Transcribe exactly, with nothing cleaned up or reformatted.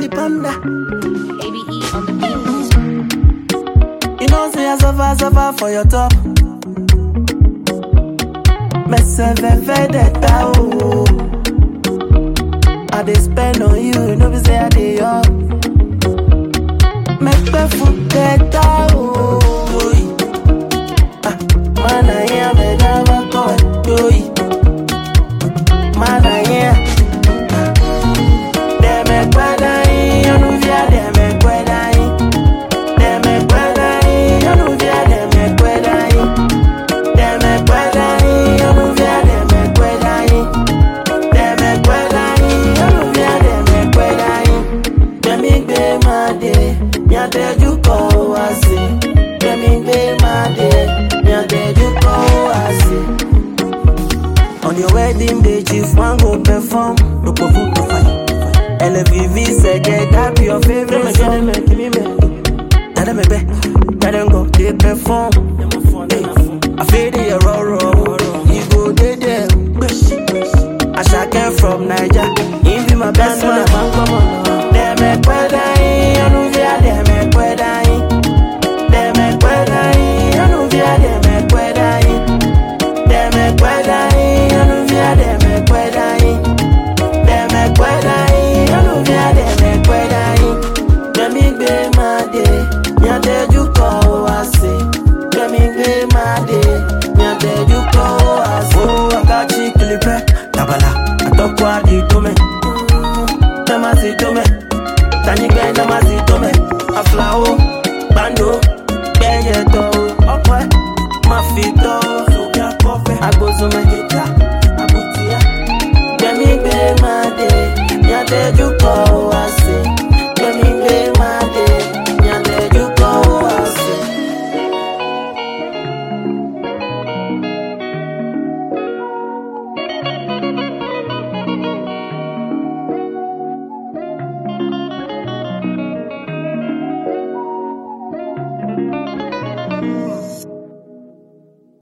the panda. A B E on the beat. You know, say I suffer, suffer for your top. Messe vefe deta oh. I dey spend on you, you know be say I dey up. Make me food deta oh. Ah, man I am a never go. Man I am. Dem me kwada in, you know via dem me kwada in. Dem me kwada in, you know via dem me kwada in. Dem me kwada in, you know via dem me kwada in. Dem me kwada in, you know via dem me kwada in. Dem me gbe ma de, mi ate ju ko asi. Dem me gbe ma de, mi ate ju ko asi. On your wedding day, chief one go perform. No perform to fight. L V V say get that be your favorite song. Tell them be, tell them go they perform. I feel the raw raw. You go they there. I shall came from Niger. He be my best man. They make weather in, you know via they make weather in. They make weather in, you know via they make weather in. They make weather in, you know via they make weather in. They make weather in, you know via they make weather in. Let me be my day, me a day you call us. Let me be my day, me a day you call us. Oh, I got you clip, tabala. I talk what you do me. Damasi do me, Tani Ben Damasi do me. A flower, bando, benye do, okay, mafito, I go to my guitar, I put ya. Let me be my day, me a day you call.